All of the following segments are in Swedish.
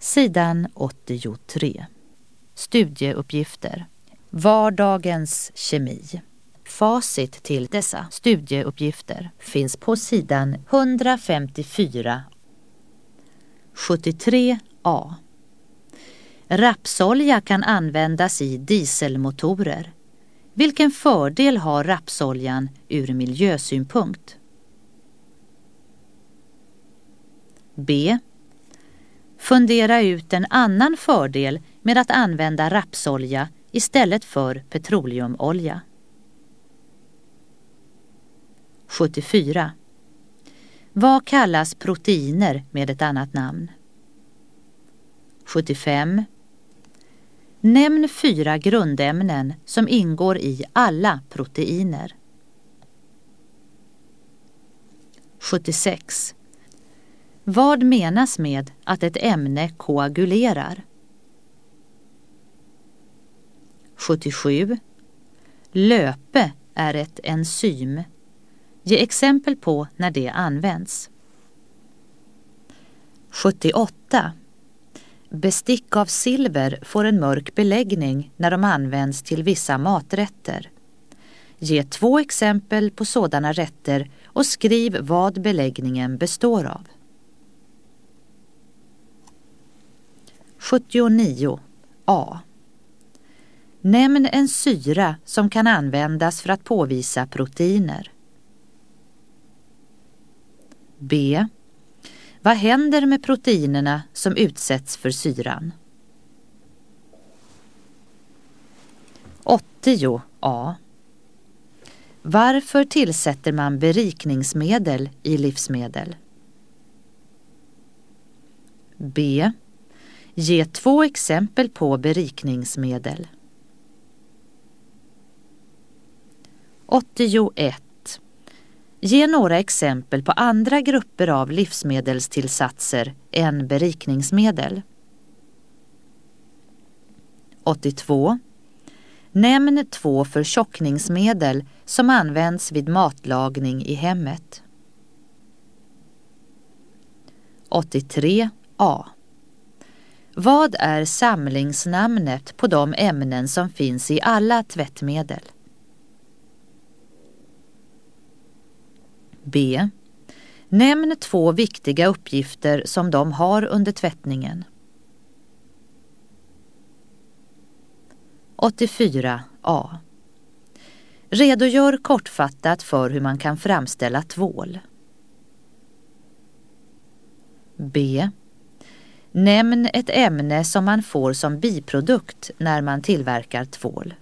Sidan 83. Studieuppgifter. Vardagens kemi. Facit till dessa studieuppgifter finns på sidan 154. 73a. Rapsolja kan användas i dieselmotorer. Vilken fördel har rapsoljan ur miljösynpunkt? B. Fundera ut en annan fördel med att använda rapsolja istället för petroleumolja. 74. Vad kallas proteiner med ett annat namn? 75. Nämn 4 grundämnen som ingår i alla proteiner. 76. Vad menas med att ett ämne koagulerar? 77. Löpe är ett enzym. Ge exempel på när det används. 78. Bestick av silver får en mörk beläggning när de används till vissa maträtter. Ge 2 exempel på sådana rätter och skriv vad beläggningen består av. 79a. Nämn en syra som kan användas för att påvisa proteiner. B. Vad händer med proteinerna som utsätts för syran? 80a. Varför tillsätter man berikningsmedel i livsmedel? B. Ge 2 exempel på berikningsmedel. 81. Ge några exempel på andra grupper av livsmedelstillsatser än berikningsmedel. 82. Nämn 2 förtjockningsmedel som används vid matlagning i hemmet. 83a. Vad är samlingsnamnet på de ämnen som finns i alla tvättmedel? B. Nämn 2 viktiga uppgifter som de har under tvättningen. 84a. Redogör kortfattat för hur man kan framställa tvål. B. Nämn ett ämne som man får som biprodukt när man tillverkar tvål.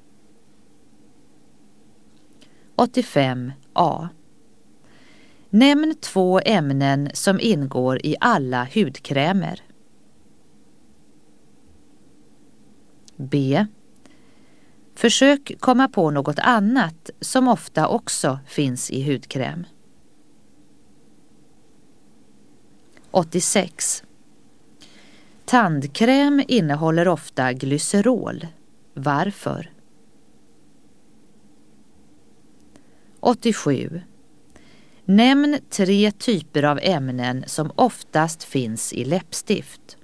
85a. Nämn 2 ämnen som ingår i alla hudkrämer. B. Försök komma på något annat som ofta också finns i hudkräm. 86. Tandkräm innehåller ofta glycerol. Varför? 87. Nämn 3 typer av ämnen som oftast finns i läppstift.